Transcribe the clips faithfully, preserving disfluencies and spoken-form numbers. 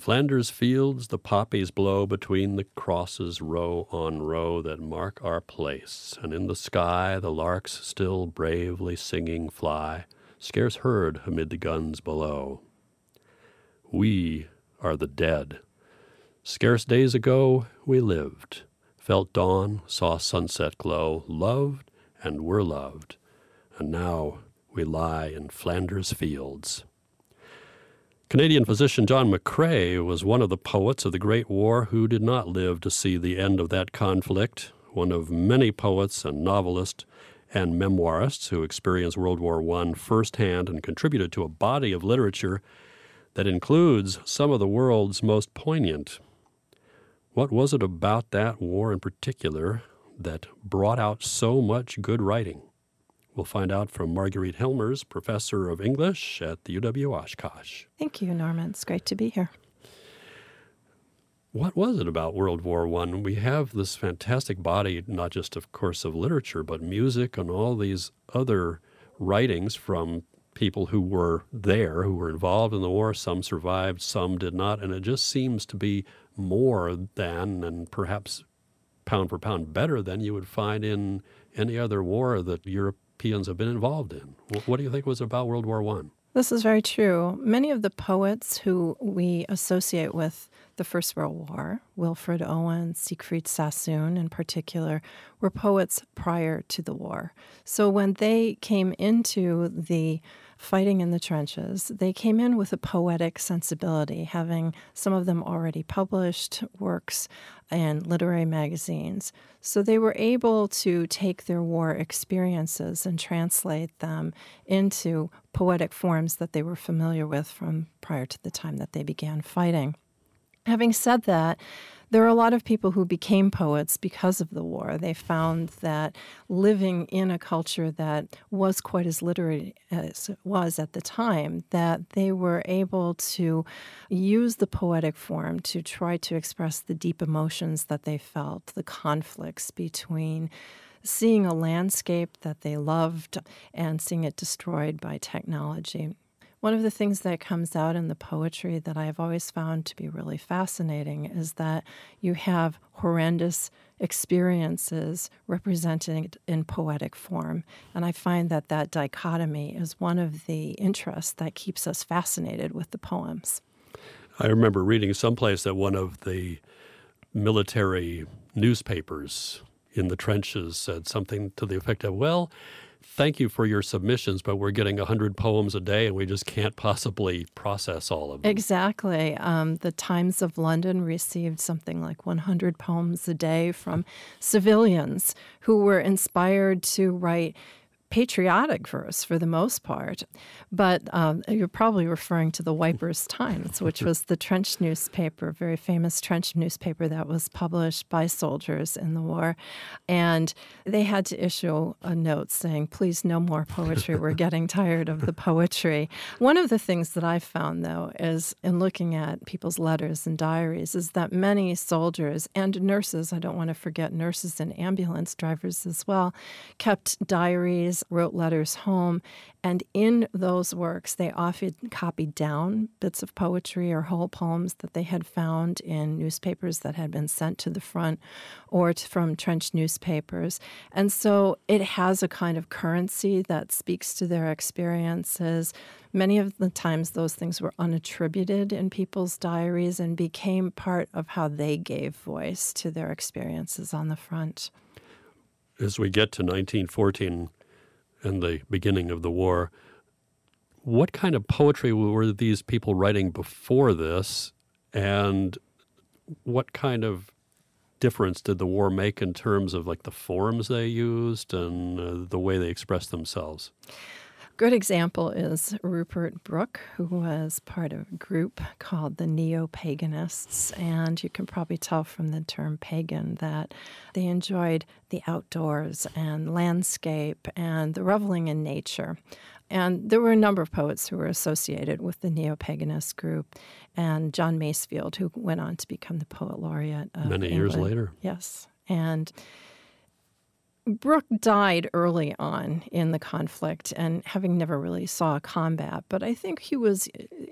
Flanders fields the poppies blow between the crosses row on row that mark our place, and in the sky the larks still bravely singing fly, scarce heard amid the guns below. We are the dead. Scarce days ago we lived, felt dawn, saw sunset glow, loved and were loved, and now we lie in Flanders fields. Canadian physician John McCrae was one of the poets of the Great War who did not live to see the end of that conflict, one of many poets and novelists and memoirists who experienced World War One firsthand and contributed to a body of literature that includes some of the world's most poignant. What was it about that war in particular that brought out so much good writing? We'll find out from Marguerite Helmers, professor of English at the U W Oshkosh. Thank you, Norman. It's great to be here. What was it about World War One? We have this fantastic body, not just, of course, of literature, but music and all these other writings from people who were there, who were involved in the war. Some survived, some did not, and it just seems to be more than, and perhaps pound for pound better than you would find in any other war that Europe have been involved in. What do you think was about World War One? This is very true. Many of the poets who we associate with the First World War, Wilfred Owen, Siegfried Sassoon in particular, were poets prior to the war. So when they came into the fighting in the trenches, they came in with a poetic sensibility, having some of them already published works in literary magazines. So they were able to take their war experiences and translate them into poetic forms that they were familiar with from prior to the time that they began fighting. Having said that, there are a lot of people who became poets because of the war. They found that living in a culture that was quite as literary as it was at the time, that they were able to use the poetic form to try to express the deep emotions that they felt, the conflicts between seeing a landscape that they loved and seeing it destroyed by technology. One of the things that comes out in the poetry that I've always found to be really fascinating is that you have horrendous experiences represented in poetic form. And I find that that dichotomy is one of the interests that keeps us fascinated with the poems. I remember reading someplace that one of the military newspapers in the trenches said something to the effect of, well, thank you for your submissions, but we're getting one hundred poems a day and we just can't possibly process all of them. Exactly. Um, the Times of London received something like one hundred poems a day from civilians who were inspired to write patriotic verse for the most part. But um, you're probably referring to the Wipers Times, which was the trench newspaper, a very famous trench newspaper that was published by soldiers in the war. And they had to issue a note saying, please, no more poetry. We're getting tired of the poetry. One of the things that I found, though, is in looking at people's letters and diaries, is that many soldiers and nurses, I don't want to forget nurses and ambulance drivers as well, kept diaries, wrote letters home, and in those works they often copied down bits of poetry or whole poems that they had found in newspapers that had been sent to the front or to, from trench newspapers. And so it has a kind of currency that speaks to their experiences. Many of the times those things were unattributed in people's diaries and became part of how they gave voice to their experiences on the front. As we get to nineteen fourteen, and the beginning of the war, what kind of poetry were these people writing before this, and what kind of difference did the war make in terms of like the forms they used and uh, the way they expressed themselves? Good example is Rupert Brooke, who was part of a group called the Neo-Paganists, and you can probably tell from the term pagan that they enjoyed the outdoors and landscape and the reveling in nature. And there were a number of poets who were associated with the Neo-Paganist group, and John Masefield, who went on to become the poet laureate of Many England. years later. Yes, and Brooke died early on in the conflict and having never really saw combat, but I think he was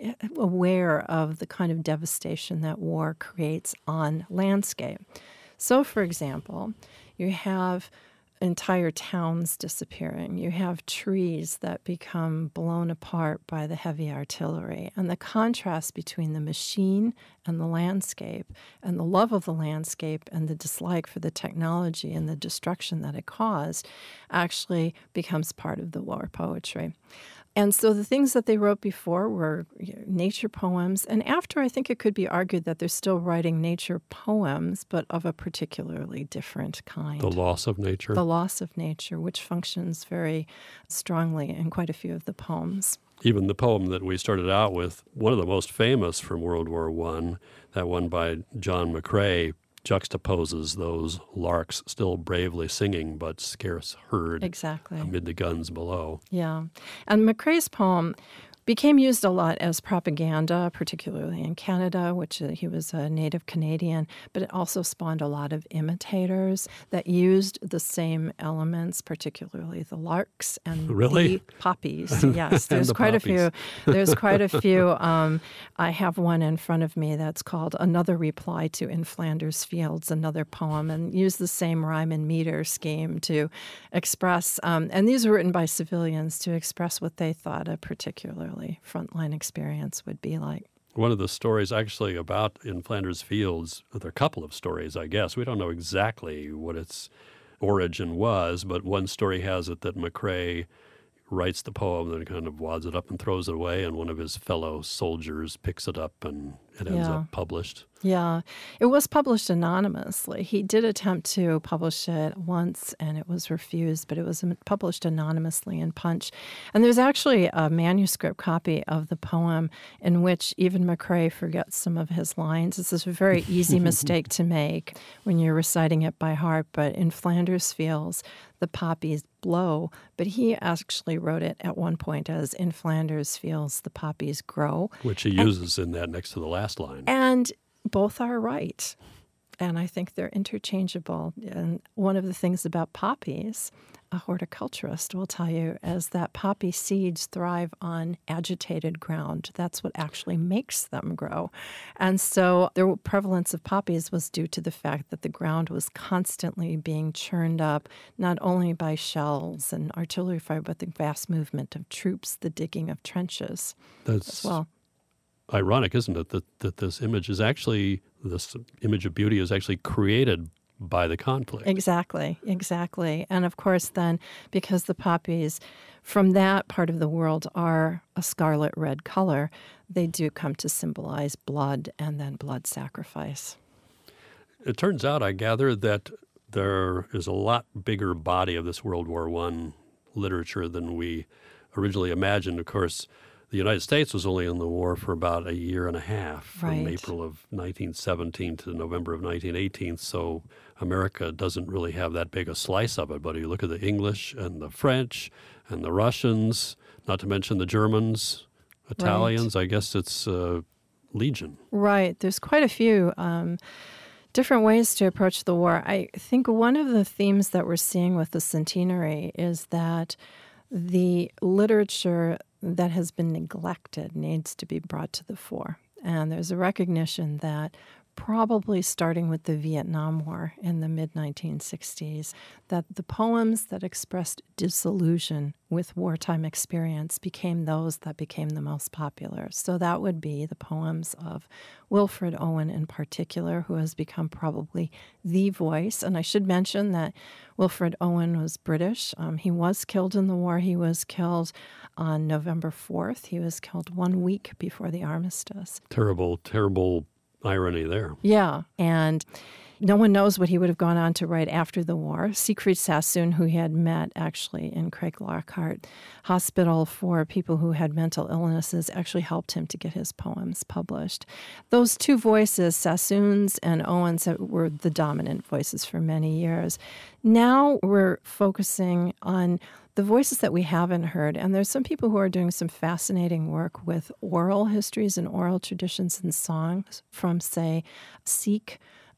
aware of the kind of devastation that war creates on landscape. So, for example, you have entire towns disappearing. You have trees that become blown apart by the heavy artillery. And the contrast between the machine and the landscape, and the love of the landscape and the dislike for the technology and the destruction that it caused, actually becomes part of the war poetry. And so the things that they wrote before were you know, nature poems. And after, I think it could be argued that they're still writing nature poems, but of a particularly different kind. The loss of nature. The loss of nature, which functions very strongly in quite a few of the poems. Even the poem that we started out with, one of the most famous from World War One, that one by John McCrae, juxtaposes those larks still bravely singing but scarce heard exactly. amid the guns below. Yeah. And McCrae's poem became used a lot as propaganda, particularly in Canada, which uh, he was a native Canadian, but it also spawned a lot of imitators that used the same elements, particularly the larks and really? the poppies. Yes, there's the quite poppies. a few. There's quite a few. Um, I have one in front of me that's called Another Reply to In Flanders Fields, another poem, and use the same rhyme and meter scheme to express, um, and these were written by civilians to express what they thought a particularly frontline experience would be like. One of the stories actually about In Flanders Fields, there are a couple of stories, I guess. We don't know exactly what its origin was, but one story has it that McCrae writes the poem, then kind of wads it up and throws it away, and one of his fellow soldiers picks it up and it ends Yeah. up published. Yeah, it was published anonymously. He did attempt to publish it once, and it was refused, but it was published anonymously in Punch. And there's actually a manuscript copy of the poem in which even McCrae forgets some of his lines. This is a very easy mistake to make when you're reciting it by heart, but In Flanders Fields, the poppies blow, but he actually wrote it at one point as In Flanders Fields, the poppies grow. Which he uses and, in that next to the last line. And both are right. And I think they're interchangeable. And one of the things about poppies, a horticulturist will tell you, is that poppy seeds thrive on agitated ground. That's what actually makes them grow. And so the prevalence of poppies was due to the fact that the ground was constantly being churned up, not only by shells and artillery fire, but the vast movement of troops, the digging of trenches That's as well. ironic, isn't it, that, that this image is actually, this image of beauty is actually created by the conflict. Exactly, exactly. And of course then, because the poppies from that part of the world are a scarlet red color, they do come to symbolize blood and then blood sacrifice. It turns out, I gather, that there is a lot bigger body of this World War One literature than we originally imagined. Of course, the United States was only in the war for about a year and a half, from Right. April of nineteen seventeen to November of nineteen eighteen, so America doesn't really have that big a slice of it. But you look at the English and the French and the Russians, not to mention the Germans, Italians, I guess it's uh, legion. Right. There's quite a few um, different ways to approach the war. I think one of the themes that we're seeing with the centenary is that the literature that has been neglected needs to be brought to the fore. And there's a recognition that probably starting with the Vietnam War in the mid nineteen sixties, that the poems that expressed disillusion with wartime experience became those that became the most popular. So that would be the poems of Wilfred Owen in particular, who has become probably the voice. And I should mention that Wilfred Owen was British. Um, he was killed in the war. He was killed on November fourth. He was killed one week before the armistice. Terrible, terrible irony there. Yeah, and no one knows what he would have gone on to write after the war. Siegfried Sassoon, who he had met actually in Craig Lockhart Hospital for people who had mental illnesses, actually helped him to get his poems published. Those two voices, Sassoon's and Owen's, were the dominant voices for many years. Now we're focusing on the voices that we haven't heard, and there's some people who are doing some fascinating work with oral histories and oral traditions and songs from, say, Sikh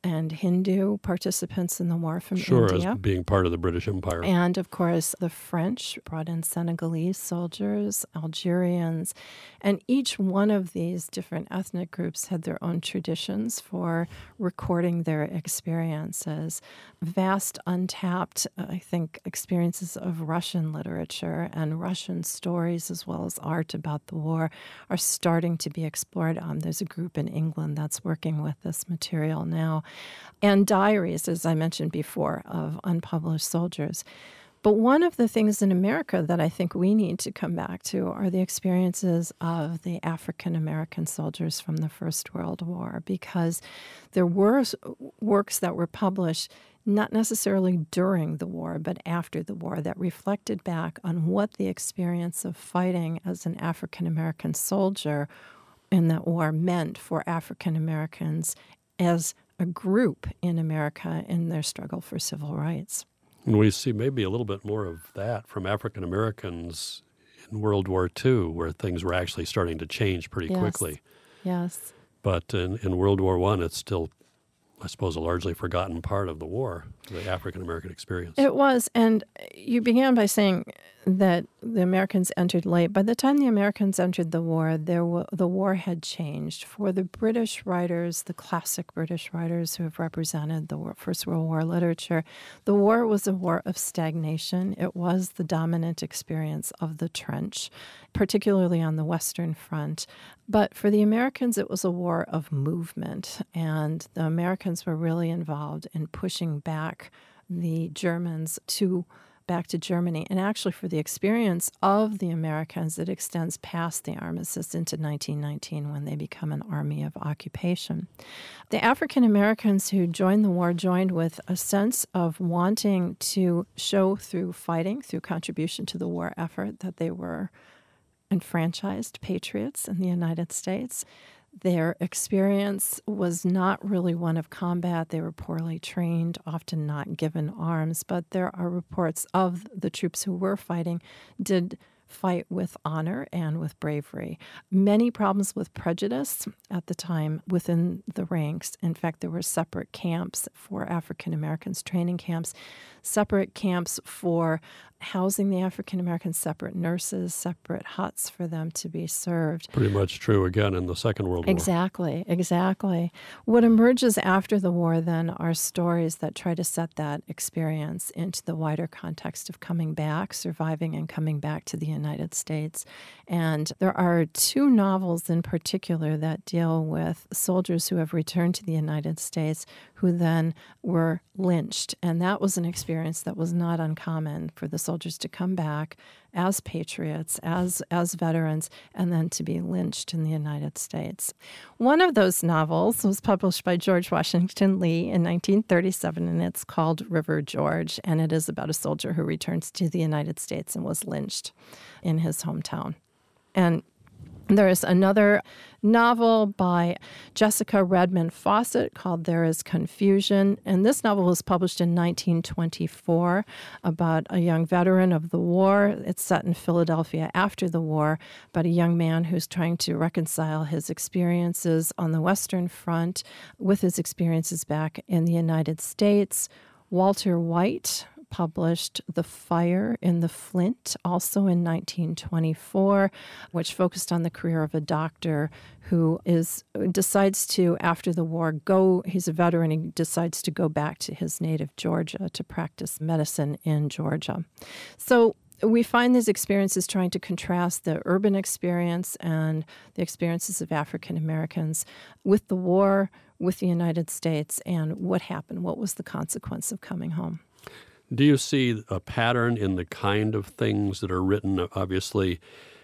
and Hindu participants in the war from Sure, India. as being part of the British Empire. And, of course, the French brought in Senegalese soldiers, Algerians, and each one of these different ethnic groups had their own traditions for recording their experiences. Vast, untapped, I think, experiences of Russian literature and Russian stories as well as art about the war are starting to be explored. Um, there's a group in England that's working with this material now. And diaries, as I mentioned before, of unpublished soldiers. But one of the things in America that I think we need to come back to are the experiences of the African American soldiers from the First World War, because there were works that were published not necessarily during the war, but after the war, that reflected back on what the experience of fighting as an African American soldier in that war meant for African Americans as a group in America in their struggle for civil rights. And we see maybe a little bit more of that from African Americans in World War Two, where things were actually starting to change pretty Yes. quickly. Yes. But in, in World War One, it's still, I suppose, a largely forgotten part of the war, the African American experience. It was, and you began by saying that the Americans entered late. By the time the Americans entered the war, there w- the war had changed. For the British writers, the classic British writers who have represented the war, First World War literature, the war was a war of stagnation. It was the dominant experience of the trench, particularly on the Western Front. But for the Americans, it was a war of movement, and the Americans were really involved in pushing back the Germans to back to Germany. And actually, for the experience of the Americans, it extends past the armistice into nineteen nineteen when they become an army of occupation. The African Americans who joined the war joined with a sense of wanting to show through fighting, through contribution to the war effort, that they were enfranchised patriots in the United States. Their experience was not really one of combat. They were poorly trained, often not given arms, but there are reports of the troops who were fighting did fight with honor and with bravery. Many problems with prejudice at the time within the ranks. In fact, there were separate camps for African Americans, training camps, separate camps for housing the African Americans, separate nurses, separate huts for them to be served. Pretty much true again in the Second World War. Exactly, exactly. What emerges after the war then are stories that try to set that experience into the wider context of coming back, surviving and coming back to the United States. And there are two novels in particular that deal with soldiers who have returned to the United States who then were lynched. And that was an experience that was not uncommon for the soldiers to come back as patriots, as as veterans, and then to be lynched in the United States. One of those novels was published by George Washington Lee in nineteen thirty-seven, and it's called River George, and it is about a soldier who returns to the United States and was lynched in his hometown. And there is another novel by Jessica Redmond Fawcett called There is Confusion. And this novel was published in nineteen twenty-four about a young veteran of the war. It's set in Philadelphia after the war, but a young man who's trying to reconcile his experiences on the Western Front with his experiences back in the United States. Walter White published The Fire in the Flint, also in nineteen twenty-four, which focused on the career of a doctor who is decides to, after the war, go, he's a veteran, he decides to go back to his native Georgia to practice medicine in Georgia. So we find these experiences trying to contrast the urban experience and the experiences of African Americans with the war, with the United States, and what happened, what was the consequence of coming home. Do you see a pattern in the kind of things that are written, obviously,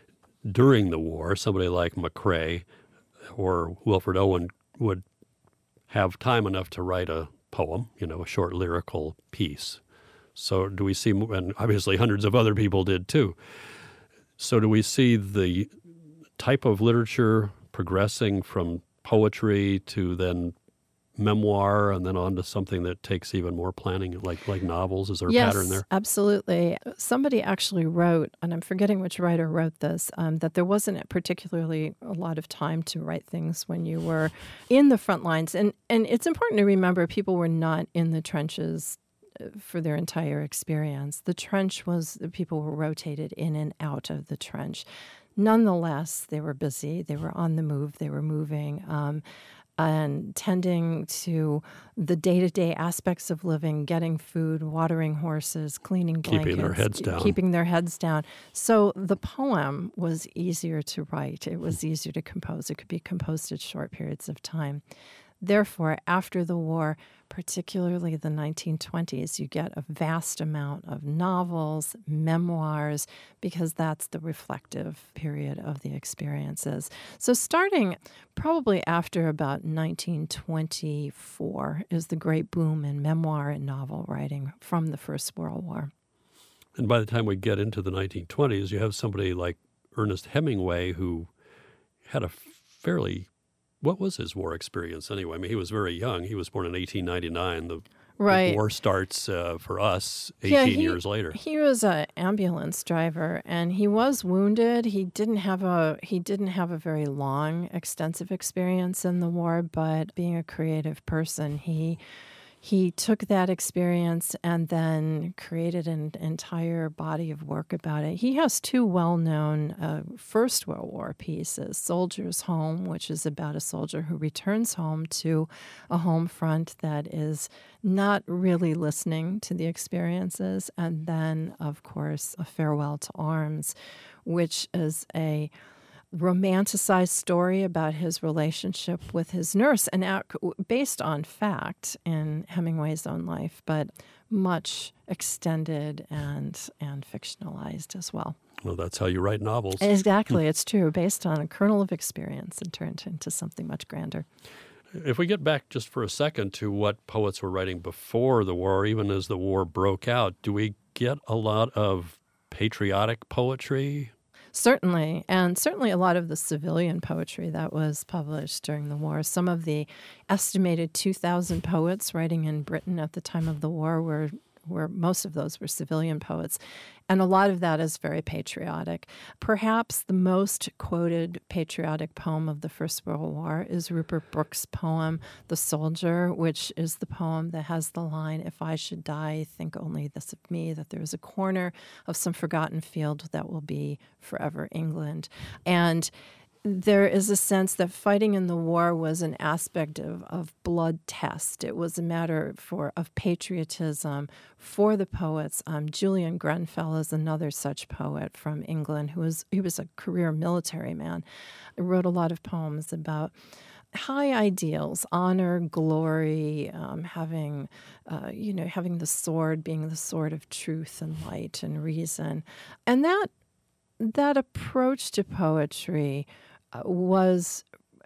during the war? Somebody like McCrae or Wilfred Owen would have time enough to write a poem, you know, a short lyrical piece. So do we see, and obviously hundreds of other people did too. So do we see the type of literature progressing from poetry to then memoir and then on to something that takes even more planning, like like novels? Is there a Yes, pattern there? absolutely. Somebody actually wrote, and I'm forgetting which writer wrote this, um, that there wasn't particularly a lot of time to write things when you were in the front lines. And, and it's important to remember people were not in the trenches uh, for their entire experience. The trench was, the people were rotated in and out of the trench. Nonetheless, they were busy, they were on the move, they were moving. Um, and tending to the day-to-day aspects of living, getting food, watering horses, cleaning blankets. Keeping their heads down. Keeping their heads down. So the poem was easier to write. It was easier to compose. It could be composed at short periods of time. Therefore, after the war, particularly the nineteen twenties, you get a vast amount of novels, memoirs, because that's the reflective period of the experiences. So starting probably after about nineteen twenty-four is the great boom in memoir and novel writing from the First World War. And by the time we get into the nineteen twenties, you have somebody like Ernest Hemingway who had a fairly... What was his war experience anyway? I mean, he was very young. He was born in eighteen ninety-nine. The, right. the war starts uh, for us eighteen yeah, he, years later. He was an ambulance driver, and he was wounded. He didn't have a he didn't have a very long, extensive experience in the war, but being a creative person, he he took that experience and then created an entire body of work about it. He has two well-known uh, First World War pieces, Soldier's Home, which is about a soldier who returns home to a home front that is not really listening to the experiences, and then, of course, A Farewell to Arms, which is a romanticized story about his relationship with his nurse, and based on fact in Hemingway's own life, but much extended and and fictionalized as well. Well, that's how you write novels. Exactly, it's true, based on a kernel of experience and turned into something much grander. If we get back just for a second to what poets were writing before the war, even as the war broke out, do we get a lot of patriotic poetry? Certainly, and certainly a lot of the civilian poetry that was published during the war. Some of the estimated two thousand poets writing in Britain at the time of the war were, were most of those were civilian poets, and a lot of that is very patriotic. Perhaps the most quoted patriotic poem of the First World War is Rupert Brooke's poem, The Soldier, which is the poem that has the line, "If I should die, think only this of me, that there is a corner of some forgotten field that will be forever England." And there is a sense that fighting in the war was an aspect of, of blood test. It was a matter for of patriotism for the poets. Um, Julian Grenfell is another such poet from England who was he was a career military man. He wrote a lot of poems about high ideals, honor, glory, um, having, uh, you know, having the sword being the sword of truth and light and reason, and that that approach to poetry uh, was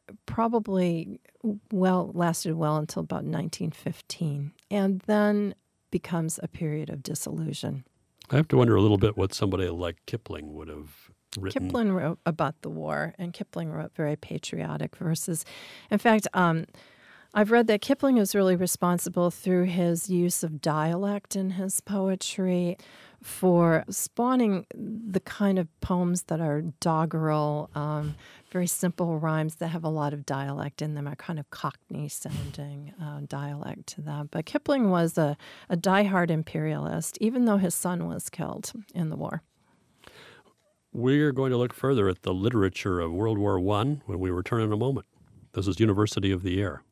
probably well lasted well until about nineteen fifteen, and then becomes a period of disillusion. I have to wonder a little bit what somebody like Kipling would have written. Kipling wrote about the war, and Kipling wrote very patriotic verses. In fact, um, I've read that Kipling is really responsible through his use of dialect in his poetry for spawning the kind of poems that are doggerel, um, very simple rhymes that have a lot of dialect in them, a kind of Cockney-sounding uh, dialect to them. But Kipling was a, a diehard imperialist, even though his son was killed in the war. We're going to look further at the literature of World War One when we return in a moment. This is University of the Air.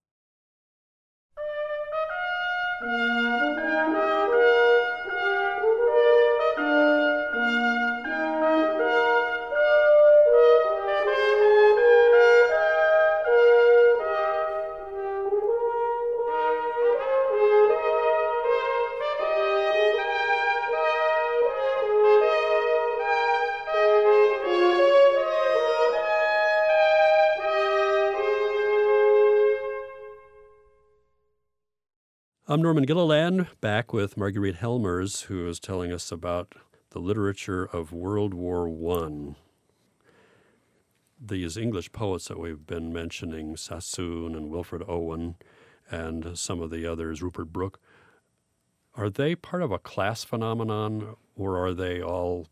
I'm Norman Gilliland, back with Marguerite Helmers, who is telling us about the literature of World War One. These English poets that we've been mentioning, Sassoon and Wilfred Owen, and some of the others, Rupert Brooke. Are they part of a class phenomenon, or are they all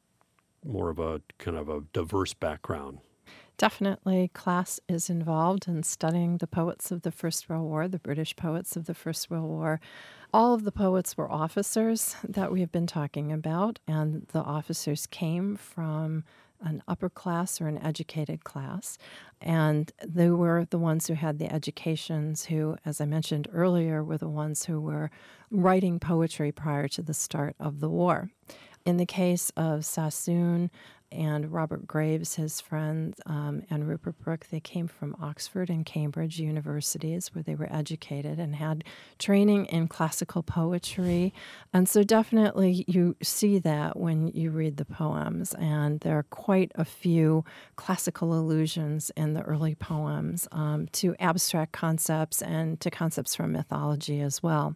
more of a kind of a diverse background? Definitely, class is involved in studying the poets of the First World War, the British poets of the First World War. All of the poets were officers that we have been talking about, and the officers came from an upper class or an educated class. And they were the ones who had the educations who, as I mentioned earlier, were the ones who were writing poetry prior to the start of the war. In the case of Sassoon and Robert Graves, his friend, um, and Rupert Brooke, they came from Oxford and Cambridge universities where they were educated and had training in classical poetry. And so definitely you see that when you read the poems. And there are quite a few classical allusions in the early poems um, to abstract concepts and to concepts from mythology as well.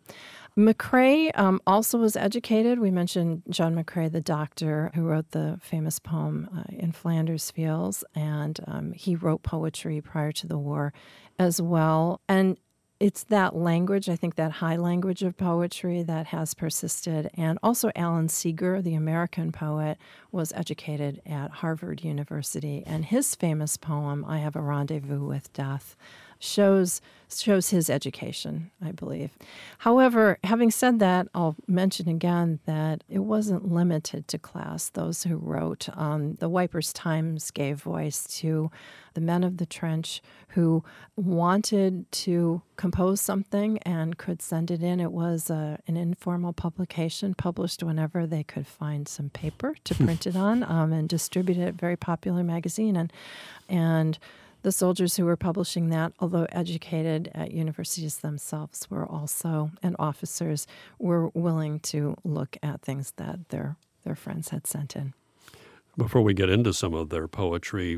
McCrae um, also was educated. We mentioned John McCrae, the doctor who wrote the famous poem uh, In Flanders Fields, and um, he wrote poetry prior to the war as well. And it's that language, I think that high language of poetry that has persisted. And also Alan Seeger, the American poet, was educated at Harvard University. And his famous poem, I Have a Rendezvous with Death, shows shows his education, I believe. However, having said that, I'll mention again that it wasn't limited to class. Those who wrote, um, the Wipers Times gave voice to the men of the trench who wanted to compose something and could send it in. It was uh, an informal publication published whenever they could find some paper to print it on um, and distribute it. Very popular magazine. And and the soldiers who were publishing that, although educated at universities themselves, were also, and officers, were willing to look at things that their their friends had sent in. Before we get into some of their poetry,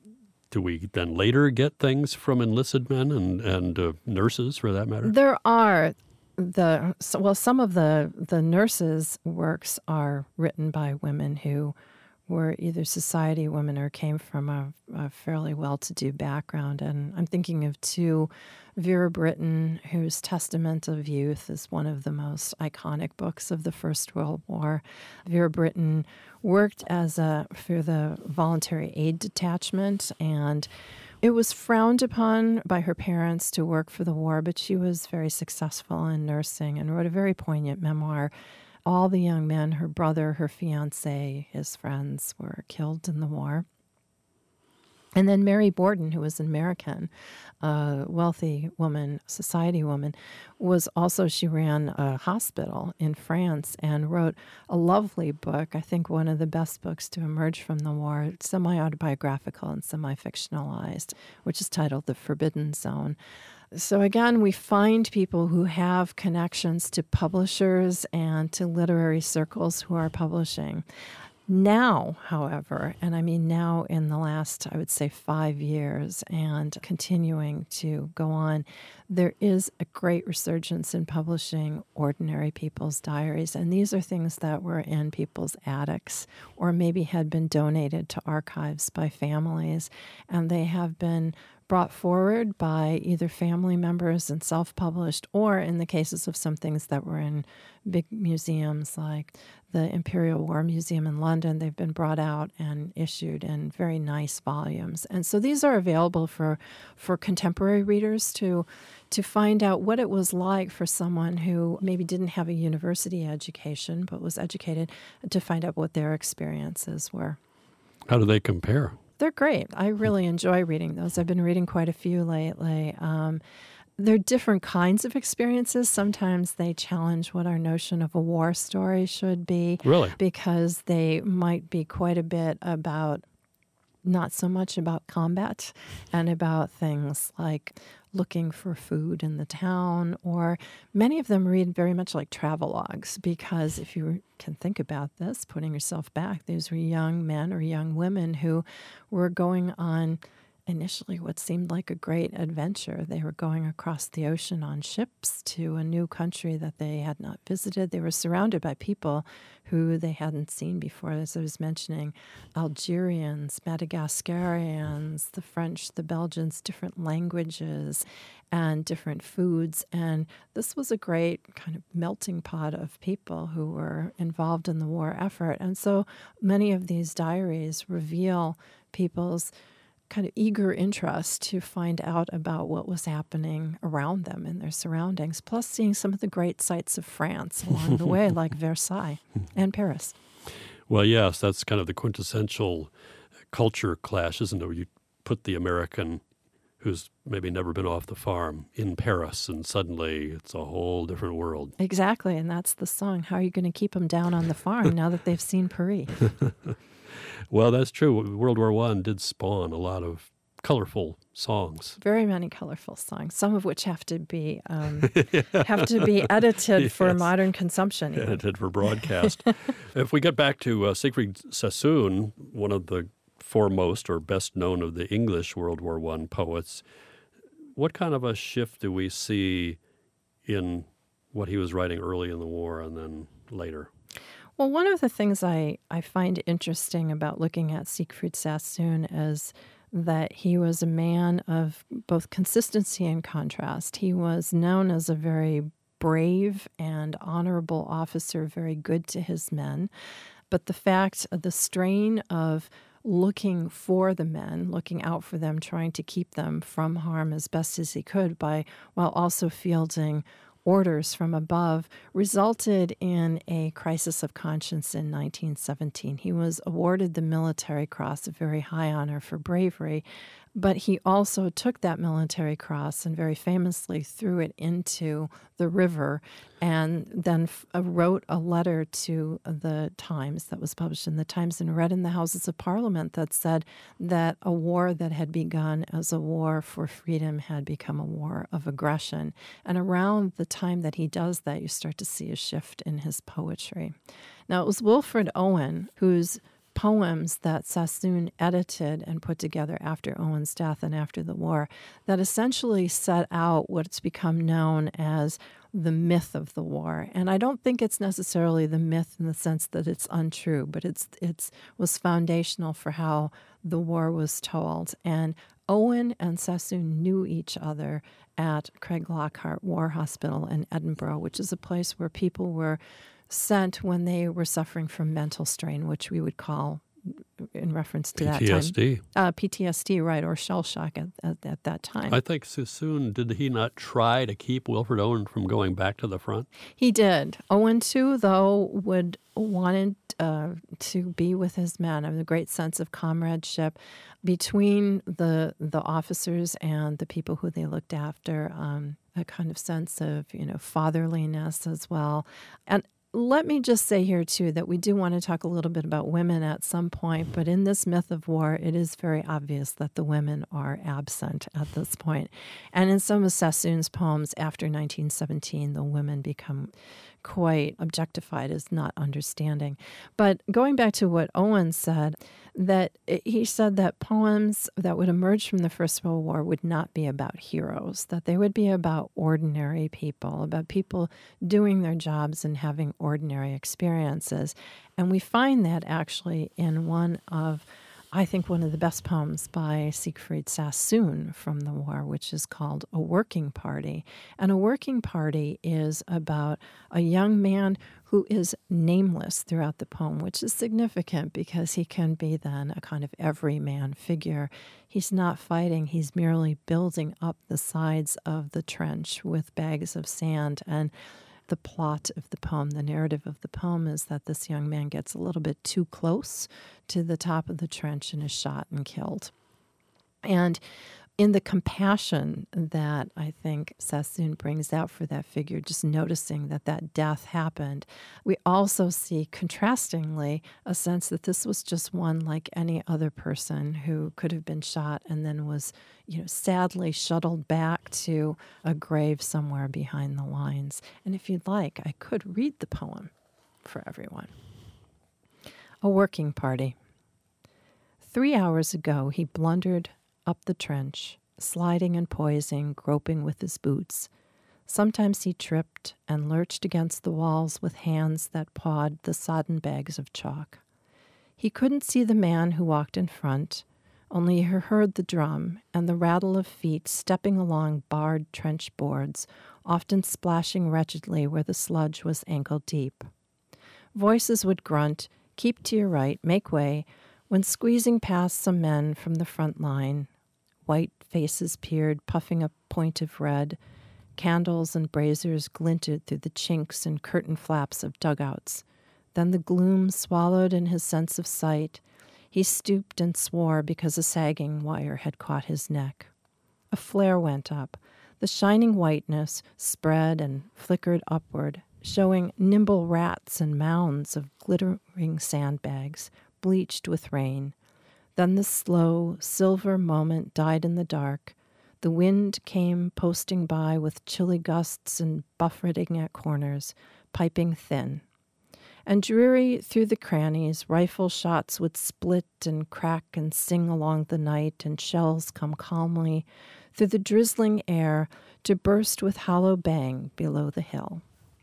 do we then later get things from enlisted men and, and uh, nurses, for that matter? There are. the so, Well, some of the, the nurses' works are written by women who were either society women or came from a, a fairly well-to-do background. And I'm thinking of two, Vera Brittain, whose Testament of Youth is one of the most iconic books of the First World War. Vera Brittain worked as a for the voluntary aid detachment, and it was frowned upon by her parents to work for the war, but she was very successful in nursing and wrote a very poignant memoir. All the young men, her brother, her fiancé, his friends, were killed in the war. And then Mary Borden, who was an American, a wealthy woman, society woman, was also, she ran a hospital in France and wrote a lovely book, I think one of the best books to emerge from the war, semi-autobiographical and semi-fictionalized, which is titled The Forbidden Zone. So again, we find people who have connections to publishers and to literary circles who are publishing. Now, however, and I mean now in the last, I would say, five years and continuing to go on, there is a great resurgence in publishing ordinary people's diaries. And these are things that were in people's attics or maybe had been donated to archives by families, and they have been brought forward by either family members and self-published, or in the cases of some things that were in big museums like the Imperial War Museum in London, they've been brought out and issued in very nice volumes. And so these are available for for contemporary readers to to find out what it was like for someone who maybe didn't have a university education but was educated, to find out what their experiences were. How do they compare? They're great. I really enjoy reading those. I've been reading quite a few lately. Um, they're different kinds of experiences. Sometimes they challenge what our notion of a war story should be. Really? Because they might be quite a bit about, not so much about combat and about things like looking for food in the town, or many of them read very much like travelogues, because if you can think about this, putting yourself back, these were young men or young women who were going on initially what seemed like a great adventure. They were going across the ocean on ships to a new country that they had not visited. They were surrounded by people who they hadn't seen before. As I was mentioning, Algerians, Madagascarians, the French, the Belgians, different languages and different foods. And this was a great kind of melting pot of people who were involved in the war effort. And so many of these diaries reveal people's kind of eager interest to find out about what was happening around them in their surroundings, plus seeing some of the great sights of France along the way, like Versailles and Paris. Well, yes, that's kind of the quintessential culture clash, isn't it? You put the American who's maybe never been off the farm in Paris, and suddenly it's a whole different world. Exactly, and that's the song. How are you going to keep them down on the farm now that they've seen Paris? Well, that's true. World War One did spawn a lot of colorful songs. Very many colorful songs, some of which have to be um, have to be edited for yes. modern consumption. Even. Edited for broadcast. If we get back to uh, Siegfried Sassoon, one of the foremost or best known of the English World War One poets, what kind of a shift do we see in what he was writing early in the war and then later? Well, one of the things I, I find interesting about looking at Siegfried Sassoon is that he was a man of both consistency and contrast. He was known as a very brave and honorable officer, very good to his men. But the fact, the strain of looking for the men, looking out for them, trying to keep them from harm as best as he could by while also fielding orders from above, resulted in a crisis of conscience in nineteen seventeen. He was awarded the Military Cross, a very high honor for bravery, but he also took that military cross and very famously threw it into the river and then f- uh, wrote a letter to the Times that was published in the Times and read in the Houses of Parliament that said that a war that had begun as a war for freedom had become a war of aggression. And around the time that he does that, you start to see a shift in his poetry. Now, it was Wilfred Owen whose poems that Sassoon edited and put together after Owen's death and after the war that essentially set out what's become known as the myth of the war. And I don't think it's necessarily the myth in the sense that it's untrue, but it's it's was foundational for how the war was told. And Owen and Sassoon knew each other at Craig Lockhart War Hospital in Edinburgh, which is a place where people were sent when they were suffering from mental strain, which we would call, in reference to P T S D. that time, uh, P T S D, right, or shell shock at, at, at that time. I think Sassoon, did he not try to keep Wilfred Owen from going back to the front? He did. Owen, too, though, would wanted uh, to be with his men. I mean, a great sense of comradeship between the the officers and the people who they looked after, um, a kind of sense of, you know, fatherliness as well. And let me just say here, too, that we do want to talk a little bit about women at some point, but in this myth of war, it is very obvious that the women are absent at this point. And in some of Sassoon's poems after nineteen seventeen, the women become quite objectified as not understanding. But going back to what Owen said, that he said that poems that would emerge from the First World War would not be about heroes, that they would be about ordinary people, about people doing their jobs and having ordinary experiences. And we find that actually in one of, I think, one of the best poems by Siegfried Sassoon from the war, which is called A Working Party. And A Working Party is about a young man who is nameless throughout the poem, which is significant because he can be then a kind of everyman figure. He's not fighting, he's merely building up the sides of the trench with bags of sand. And the plot of the poem, the narrative of the poem, is that this young man gets a little bit too close to the top of the trench and is shot and killed. And in the compassion that I think Sassoon brings out for that figure, just noticing that that death happened, we also see, contrastingly, a sense that this was just one like any other person who could have been shot and then was, you know, sadly shuttled back to a grave somewhere behind the lines. And if you'd like, I could read the poem for everyone. A Working Party. Three hours ago, he blundered up the trench, sliding and poising, groping with his boots. Sometimes he tripped and lurched against the walls with hands that pawed the sodden bags of chalk. He couldn't see the man who walked in front, only he heard the drum and the rattle of feet stepping along barred trench boards, often splashing wretchedly where the sludge was ankle-deep. Voices would grunt, "Keep to your right, make way," when squeezing past some men from the front line. White faces peered, puffing a point of red. Candles and braziers glinted through the chinks and curtain flaps of dugouts. Then the gloom swallowed in his sense of sight. He stooped and swore because a sagging wire had caught his neck. A flare went up. The shining whiteness spread and flickered upward, showing nimble rats and mounds of glittering sandbags, bleached with rain. Then the slow, silver moment died in the dark. The wind came posting by with chilly gusts and buffeting at corners, piping thin. And dreary through the crannies, rifle shots would split and crack and sing along the night, and shells come calmly through the drizzling air to burst with hollow bang below the hill.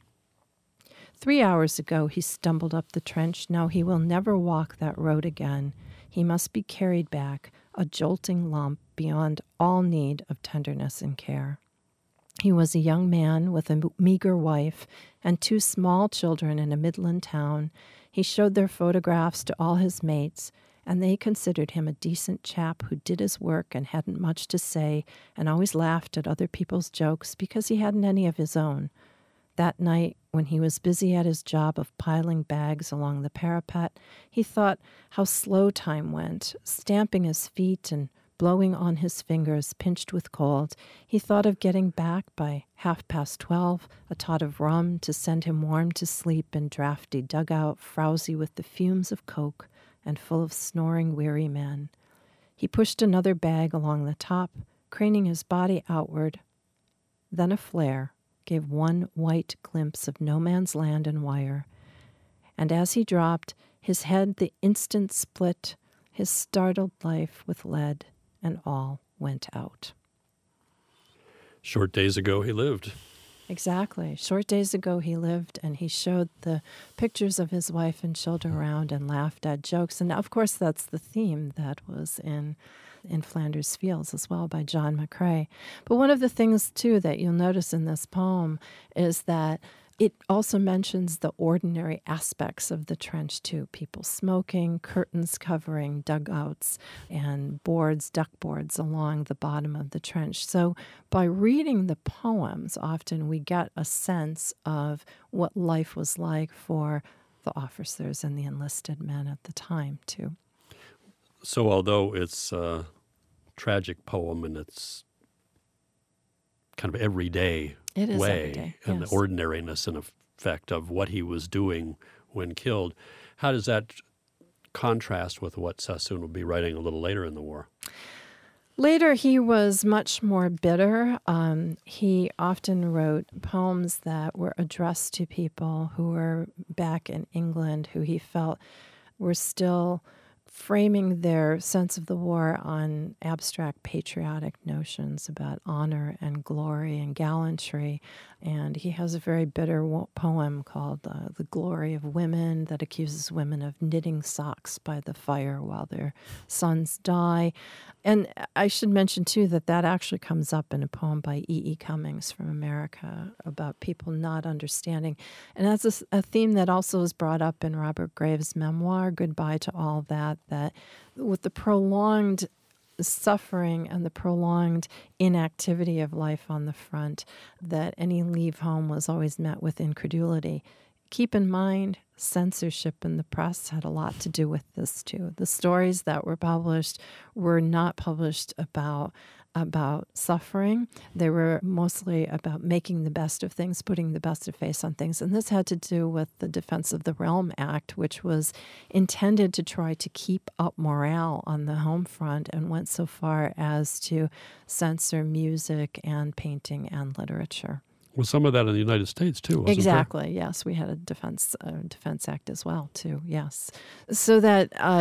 Three hours ago he stumbled up the trench. Now he will never walk that road again. He must be carried back, a jolting lump beyond all need of tenderness and care. He was a young man with a meager wife and two small children in a Midland town. He showed their photographs to all his mates, and they considered him a decent chap who did his work and hadn't much to say and always laughed at other people's jokes because he hadn't any of his own. That night, when he was busy at his job of piling bags along the parapet, he thought how slow time went, stamping his feet and blowing on his fingers pinched with cold. He thought of getting back by half past twelve, a tot of rum to send him warm to sleep in drafty dugout, frowsy with the fumes of coke and full of snoring, weary men. He pushed another bag along the top, craning his body outward. Then a flare gave one white glimpse of no man's land and wire, and as he dropped, his head the instant split, his startled life with lead, and all went out. Short days ago he lived. Exactly. Short days ago he lived, and he showed the pictures of his wife and children around and laughed at jokes. And of course that's the theme that was in in Flanders Fields as well by John McCrae. But one of the things, too, that you'll notice in this poem is that it also mentions the ordinary aspects of the trench, too. People smoking, curtains covering dugouts, and boards, duck boards along the bottom of the trench. So by reading the poems, often we get a sense of what life was like for the officers and the enlisted men at the time, too. So although it's a tragic poem and it's kind of everyday it is way everyday, and yes. the ordinariness and effect of what he was doing when killed, how does that contrast with what Sassoon will be writing a little later in the war? Later, he was much more bitter. Um, he often wrote poems that were addressed to people who were back in England, who he felt were still framing their sense of the war on abstract patriotic notions about honor and glory and gallantry. And he has a very bitter poem called uh, The Glory of Women that accuses women of knitting socks by the fire while their sons die. And I should mention, too, that that actually comes up in a poem by E E. Cummings from America about people not understanding. And that's a, a theme that also is brought up in Robert Graves' memoir, Goodbye to All That, that with the prolonged suffering and the prolonged inactivity of life on the front, that any leave home was always met with incredulity. Keep in mind, censorship in the press had a lot to do with this, too. The stories that were published were not published about about suffering. They were mostly about making the best of things, putting the best of face on things. And this had to do with the Defense of the Realm Act, which was intended to try to keep up morale on the home front and went so far as to censor music and painting and literature. Well, some of that in the United States, too, wasn't Exactly, there? Yes. We had a defense uh, defense act as well, too, yes. So that uh,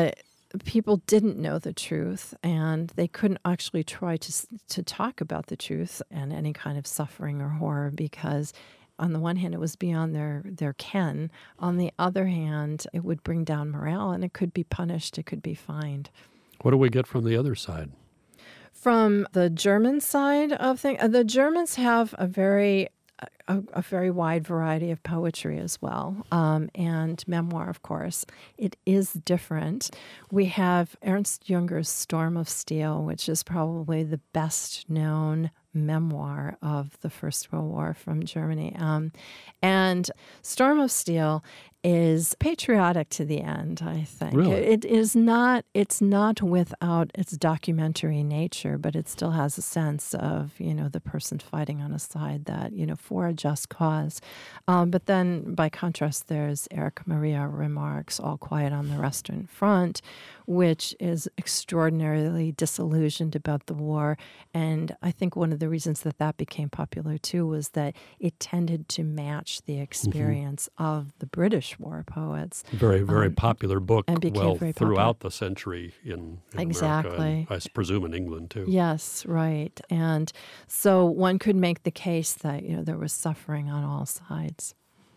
people didn't know the truth, and they couldn't actually try to s- to talk about the truth and any kind of suffering or horror because on the one hand it was beyond their their ken. On the other hand, it would bring down morale, and it could be punished, it could be fined. What do we get from the other side? From the German side of things, the Germans have a very a, a very wide variety of poetry as well, um, and memoir, of course. It is different. We have Ernst Junger's Storm of Steel, which is probably the best known memoir of the First World War from Germany. Um, and Storm of Steel is patriotic to the end, I think. Really? It is not, it's not without its documentary nature, but it still has a sense of, you know, the person fighting on a side that, you know, for a just cause. Um, but then, by contrast, there's Erich Maria Remarque's All Quiet on the Western Front, which is extraordinarily disillusioned about the war. And I think one of the reasons that that became popular, too, was that it tended to match the experience mm-hmm. of the British war poets. Very, very um, popular book, and became well, very throughout popular. the century in, in exactly. America, and I presume in England, too. Yes, right. And so one could make the case that, you know, there was suffering on all sides.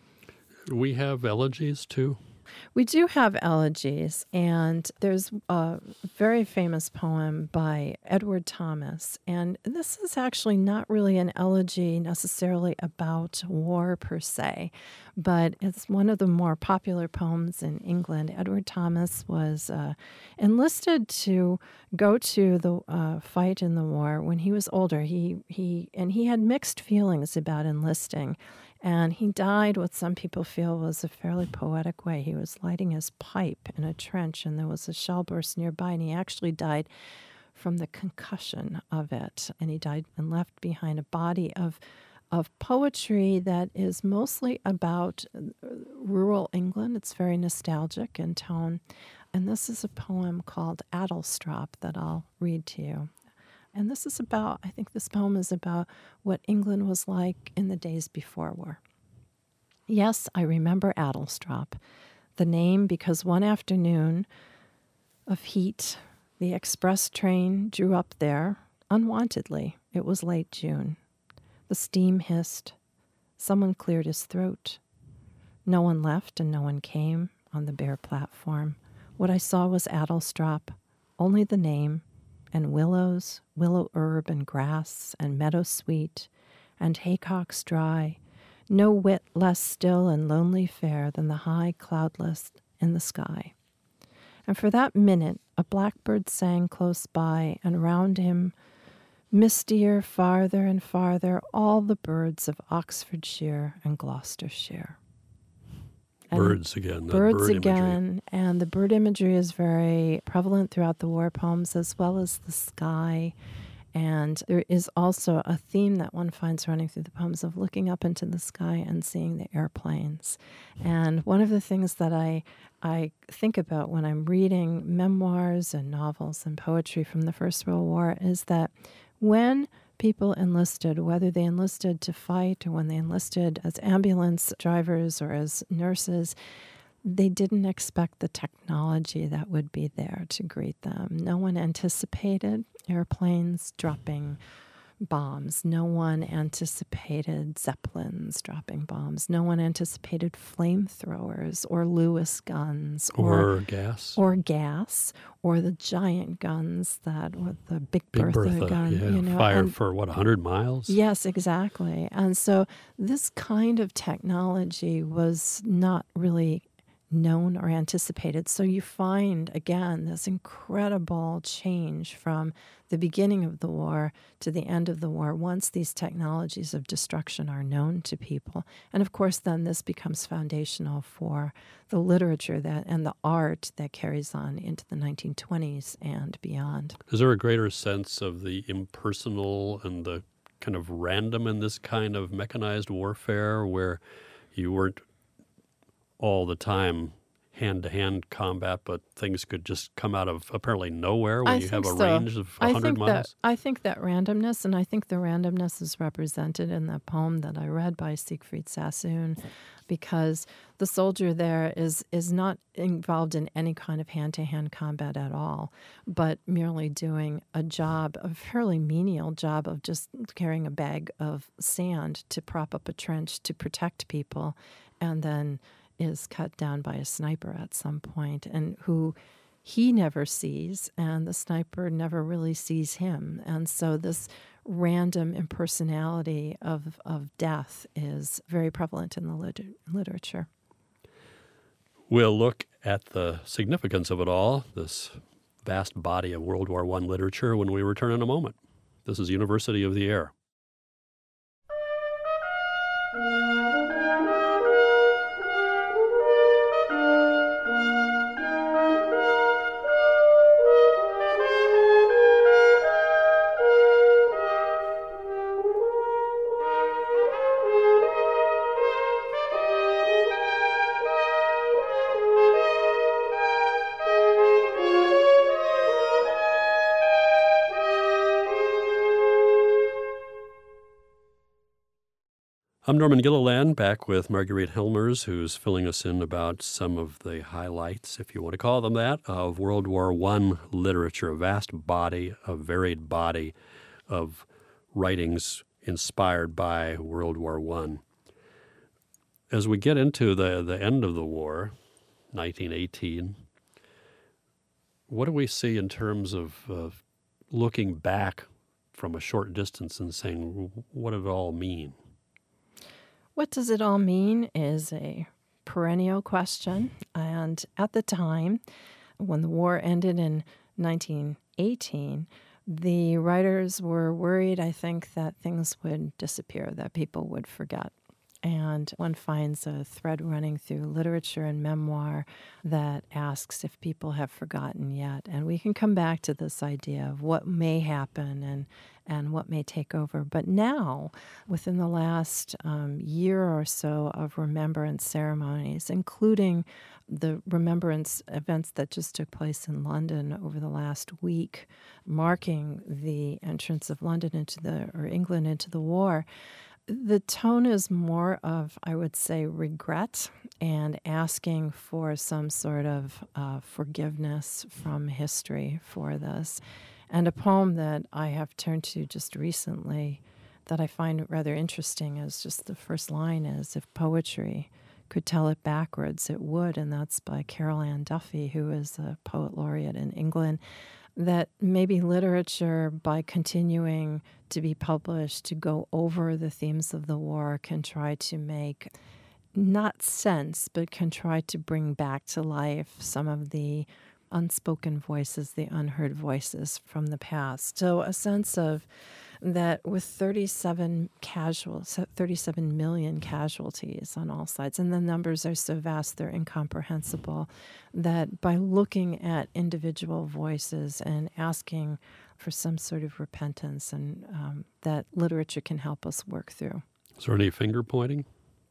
We have elegies, too. We do have elegies, and there's a very famous poem by Edward Thomas, and this is actually not really an elegy necessarily about war per se, but it's one of the more popular poems in England. Edward Thomas was uh, enlisted to go to the uh, fight in the war when he was older. He he and he had mixed feelings about enlisting. And he died what some people feel was a fairly poetic way. He was lighting his pipe in a trench, and there was a shell burst nearby, and he actually died from the concussion of it. And he died and left behind a body of of poetry that is mostly about rural England. It's very nostalgic in tone. And this is a poem called Addlestrop that I'll read to you. And this is about, I think this poem is about what England was like in the days before war. Yes, I remember Addlestrop, the name because one afternoon of heat, the express train drew up there unwantedly. It was late June. The steam hissed. Someone cleared his throat. No one left and no one came on the bare platform. What I saw was Addlestrop, only the name, and willows, willow herb and grass, and meadow sweet, and haycocks dry, no whit less still and lonely fair than the high cloudless in the sky. And for that minute a blackbird sang close by, and round him, mistier, farther and farther, all the birds of Oxfordshire and Gloucestershire. And birds again. Birds bird again. Imagery. And the bird imagery is very prevalent throughout the war poems, as well as the sky. And there is also a theme that one finds running through the poems of looking up into the sky and seeing the airplanes. And one of the things that I I think about when I'm reading memoirs and novels and poetry from the First World War is that when people enlisted, whether they enlisted to fight or when they enlisted as ambulance drivers or as nurses, they didn't expect the technology that would be there to greet them. No one anticipated airplanes dropping bombs. No one anticipated zeppelins dropping bombs. No one anticipated flamethrowers or Lewis guns or, or gas or gas or the giant guns that with the Big, Big Bertha, Bertha gun. Yeah, you know, fire and, for what, one hundred miles? Yes, exactly. And so this kind of technology was not really known or anticipated. So you find, again, this incredible change from the beginning of the war to the end of the war once these technologies of destruction are known to people. And of course, then this becomes foundational for the literature that and the art that carries on into the nineteen twenties and beyond. Is there a greater sense of the impersonal and the kind of random in this kind of mechanized warfare where you weren't all the time hand-to-hand combat, but things could just come out of apparently nowhere when I you have think a so. range of I one hundred think that miles? I think that randomness, and I think the randomness is represented in the poem that I read by Siegfried Sassoon, because the soldier there is is not involved in any kind of hand-to-hand combat at all, but merely doing a job, a fairly menial job of just carrying a bag of sand to prop up a trench to protect people, and then is cut down by a sniper at some point, and who he never sees, and the sniper never really sees him. And so this random impersonality of, of death is very prevalent in the liter- literature. We'll look at the significance of it all, this vast body of World War One literature, when we return in a moment. This is University of the Air. I'm Norman Gilliland, back with Marguerite Helmers, who's filling us in about some of the highlights, if you want to call them that, of World War One literature, a vast body, a varied body of writings inspired by World War One. As we get into the, the end of the war, nineteen eighteen, what do we see in terms of uh, looking back from a short distance and saying, what did it all mean? What does it all mean is a perennial question. And at the time, when the war ended in nineteen eighteen, the writers were worried, I think, that things would disappear, that people would forget. And one finds a thread running through literature and memoir that asks if people have forgotten yet. And we can come back to this idea of what may happen and, and what may take over. But now, within the last um, year or so of remembrance ceremonies, including the remembrance events that just took place in London over the last week, marking the entrance of London into the, or England into the war, the tone is more of, I would say, regret and asking for some sort of uh, forgiveness from history for this. And a poem that I have turned to just recently that I find rather interesting is just the first line is, if poetry could tell it backwards, it would. And that's by Carol Ann Duffy, who is a poet laureate in England. That maybe literature, by continuing to be published, to go over the themes of the war, can try to make not sense, but can try to bring back to life some of the unspoken voices, the unheard voices from the past. So a sense of that with thirty-seven casual, thirty-seven million casualties on all sides, and the numbers are so vast they're incomprehensible, that by looking at individual voices and asking for some sort of repentance, and um, that literature can help us work through. Is there any finger pointing?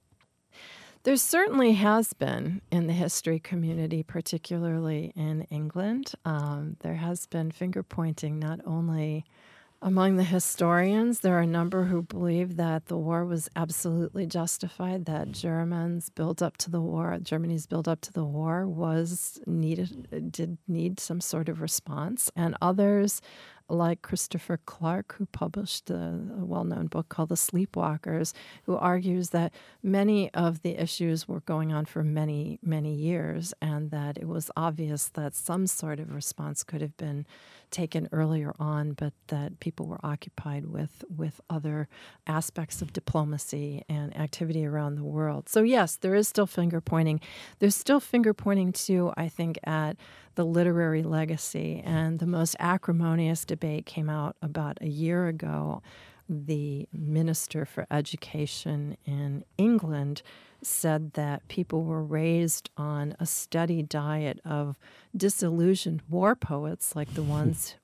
There certainly has been in the history community, particularly in England. Um, there has been finger pointing not only among the historians. There are a number who believe that the war was absolutely justified, that Germans build up to the war, Germany's build up to the war was needed, did need some sort of response. And others, like Christopher Clark, who published a, a well-known book called The Sleepwalkers, who argues that many of the issues were going on for many, many years, and that it was obvious that some sort of response could have been taken earlier on, but that people were occupied with, with other aspects of diplomacy and activity around the world. So yes, there is still finger pointing. There's still finger pointing too, I think, at the literary legacy. And the most acrimonious debate came out about a year ago. The Minister for Education in England said that people were raised on a steady diet of disillusioned war poets like the ones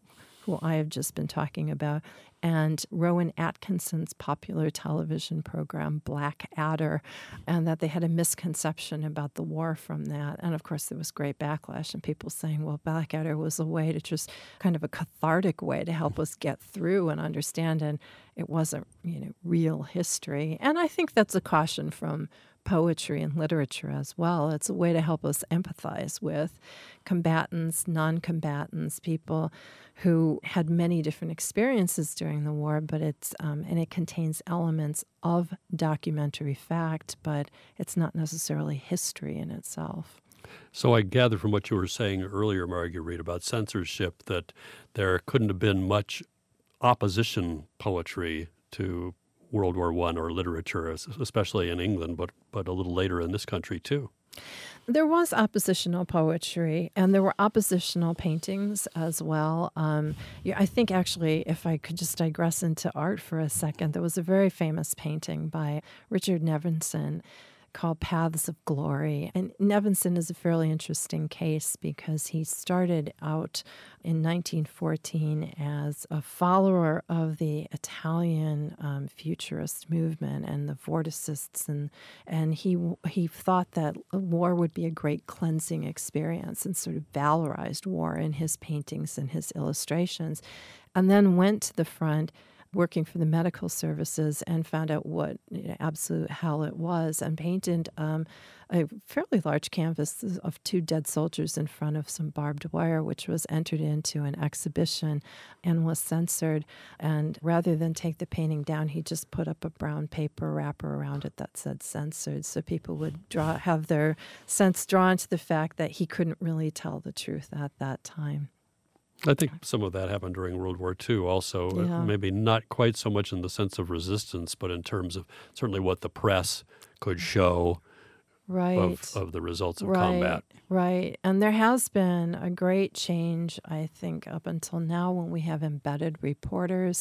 who I have just been talking about, and Rowan Atkinson's popular television program, Blackadder, and that they had a misconception about the war from that. And of course, there was great backlash and people saying, well, Blackadder was a way to just kind of a cathartic way to help us get through and understand, and it wasn't, you know, real history. And I think that's a caution from poetry and literature as well. It's a way to help us empathize with combatants, non-combatants, people who had many different experiences during the war, but it's um, and it contains elements of documentary fact, but it's not necessarily history in itself. So I gather from what you were saying earlier, Marguerite, about censorship, that there couldn't have been much opposition poetry to World War One or literature, especially in England, but but a little later in this country too. There was oppositional poetry, and there were oppositional paintings as well. Um, yeah, I think actually, if I could just digress into art for a second, there was a very famous painting by Richard Nevinson called Paths of Glory. And Nevinson is a fairly interesting case because he started out in nineteen fourteen as a follower of the Italian um, futurist movement and the Vorticists, and and he he thought that war would be a great cleansing experience, and sort of valorized war in his paintings and his illustrations, and then went to the front working for the medical services and found out what, you know, absolute hell it was, and painted um, a fairly large canvas of two dead soldiers in front of some barbed wire, which was entered into an exhibition and was censored. And rather than take the painting down, he just put up a brown paper wrapper around it that said censored, so people would draw have their sense drawn to the fact that he couldn't really tell the truth at that time. I think some of that happened during World War Two also, Yeah. maybe not quite so much in the sense of resistance, but in terms of certainly what the press could show Right. of, of the results of right, combat. Right. And there has been a great change, I think, up until now when we have embedded reporters.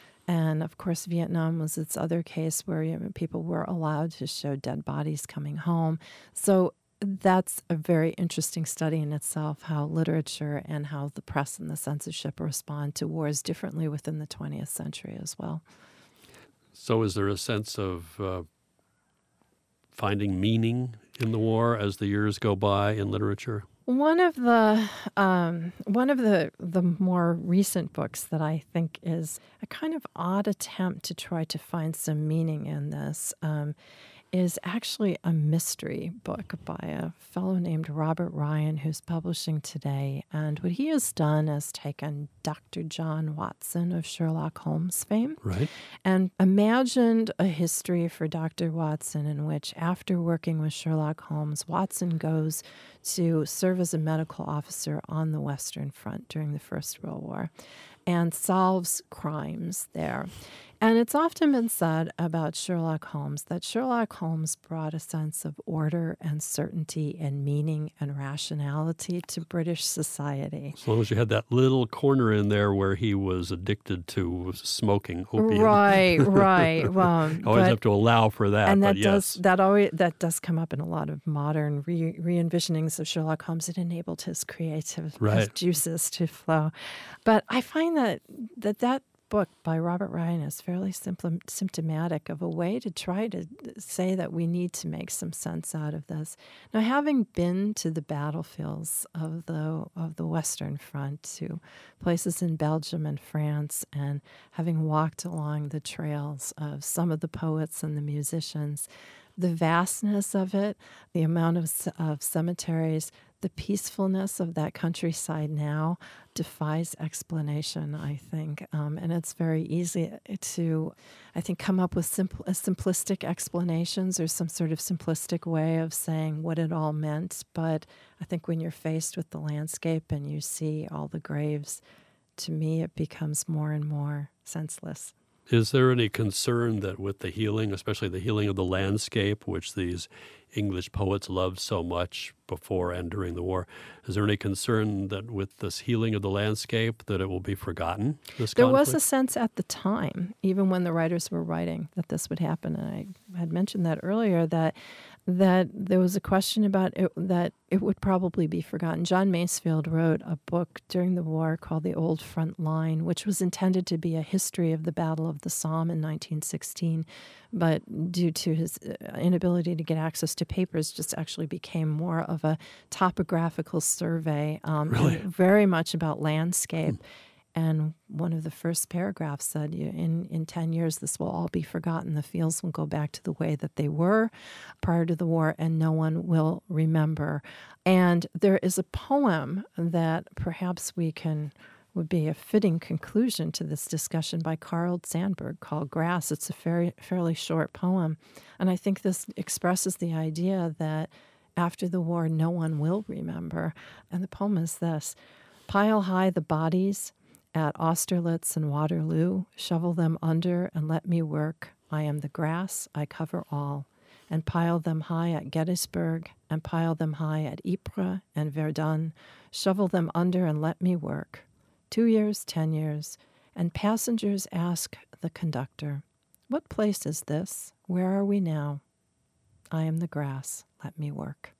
And of course, Vietnam was its other case where, you know, people were allowed to show dead bodies coming home. So that's a very interesting study in itself, how literature and how the press and the censorship respond to wars differently within the twentieth century as well. So is there a sense of uh, finding meaning in the war as the years go by in literature? One of the um, one of the the more recent books that I think is a kind of odd attempt to try to find some meaning in this um, is actually a mystery book by a fellow named Robert Ryan, who's publishing today. And what he has done is taken Doctor John Watson of Sherlock Holmes fame, Right. and imagined a history for Doctor Watson in which, after working with Sherlock Holmes, Watson goes to serve as a medical officer on the Western Front during the First World War and solves crimes there. And it's often been said about Sherlock Holmes that Sherlock Holmes brought a sense of order and certainty and meaning and rationality to British society. As long as you had that little corner in there where he was addicted to smoking opium. Right, right. Well, Always but- have to allow for that, and that but yes. does that always that does come up in a lot of modern re, re-envisionings of Sherlock Holmes. It enabled his creative his Right. juices to flow. But I find that that that book by Robert Ryan is fairly simpl- symptomatic of a way to try to say that we need to make some sense out of this. Now, having been to the battlefields of the of the Western Front, to places in Belgium and France, and having walked along the trails of some of the poets and the musicians, the vastness of it, the amount of, c- of cemeteries, the peacefulness of that countryside now defies explanation, I think. Um, and it's very easy to, I think, come up with simple, uh, simplistic explanations or some sort of simplistic way of saying what it all meant. But I think when you're faced with the landscape and you see all the graves, to me it becomes more and more senseless. Is there any concern that with the healing, especially the healing of the landscape, which these English poets loved so much before and during the war, is there any concern that with this healing of the landscape that it will be forgotten, this There conflict? was a sense at the time, even when the writers were writing, that this would happen. And I had mentioned that earlier, that that there was a question about it, that it would probably be forgotten. John Masefield wrote a book during the war called The Old Front Line, which was intended to be a history of the Battle of the Somme in nineteen sixteen, but due to his inability to get access to papers, just actually became more of a topographical survey, um, Really? very much about landscape. Hmm. And one of the first paragraphs said, in, in ten years, this will all be forgotten. The fields will go back to the way that they were prior to the war, and no one will remember. And there is a poem that perhaps we can, would be a fitting conclusion to this discussion by Carl Sandburg called Grass. It's a very, fairly short poem. And I think this expresses the idea that after the war, no one will remember. And the poem is this: pile high the bodies at Austerlitz and Waterloo, shovel them under and let me work. I am the grass, I cover all. And pile them high at Gettysburg, and pile them high at Ypres and Verdun. Shovel them under and let me work. Two years, ten years, and passengers ask the conductor, what place is this? Where are we now? I am the grass, let me work.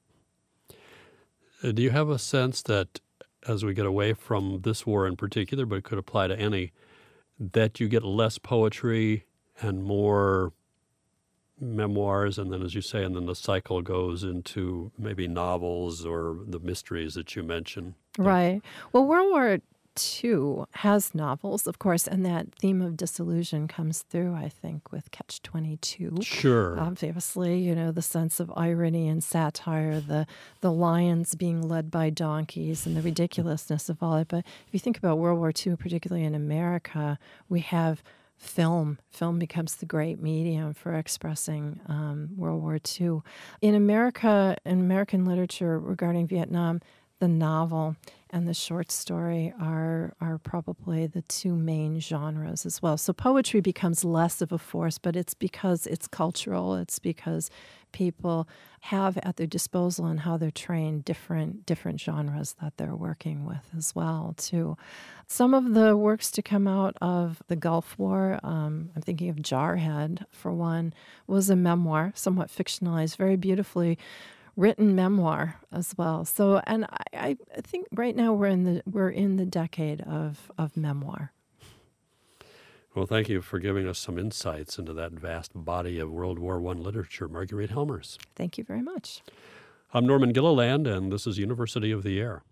Uh, do you have a sense that as we get away from this war in particular, but it could apply to any, that you get less poetry and more memoirs, and then, as you say, and then the cycle goes into maybe novels or the mysteries that you mentioned? Right. Well, World War Two has novels, of course, and that theme of disillusion comes through, I think, with Catch twenty-two. Sure. Obviously, you know, the sense of irony and satire, the the lions being led by donkeys, and the ridiculousness of all it. But if you think about World War Two, particularly in America, we have film. Film becomes the great medium for expressing um, World War Two. In America, in American literature regarding Vietnam, the novel and the short story are are probably the two main genres as well. So poetry becomes less of a force, but it's because it's cultural. It's because people have at their disposal and how they're trained different different genres that they're working with as well, too. Some of the works to come out of the Gulf War, um, I'm thinking of Jarhead, for one, was a memoir, somewhat fictionalized, very beautifully written memoir as well. So, and I, I think right now we're in the we're in the decade of of memoir. Well, thank you for giving us some insights into that vast body of World War One literature, Marguerite Helmers. Thank you very much. I'm Norman Gilliland, and this is University of the Air.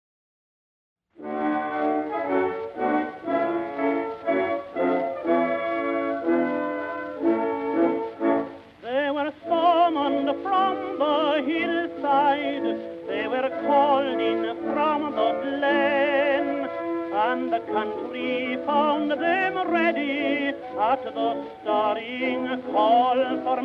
From the hillside, they were called in from the glen, and the country found them ready at the stirring call for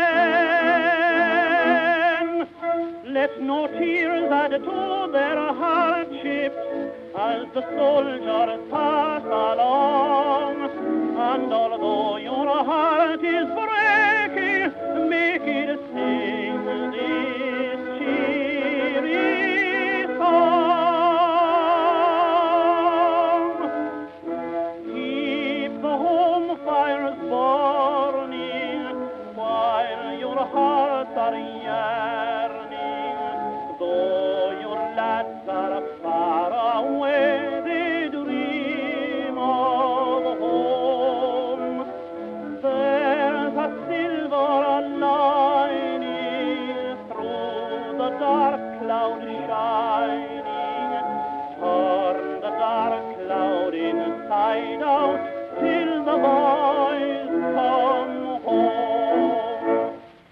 men. Let no tears add to their hardships as the soldiers pass along, and although your heart is breaking, make it sing this cheery song. Keep the home fires burning while your hearts are yearning. Though your lads are far away, they dream of home. There's a silver lining through the dark cloud shining. Turn the dark cloud inside out till the boys come home.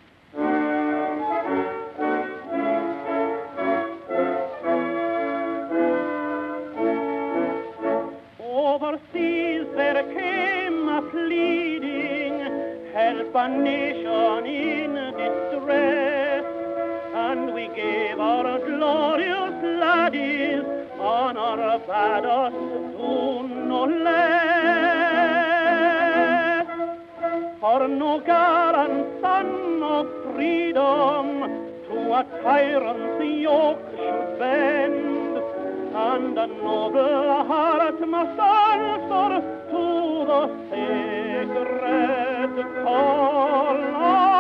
Overseas there came a pleading, help a nation in distress, and we gave our glorious laddies honor bade us do no less. For no gallant son of freedom to a tyrant's yoke should bend, and a noble heart must answer to the sacred call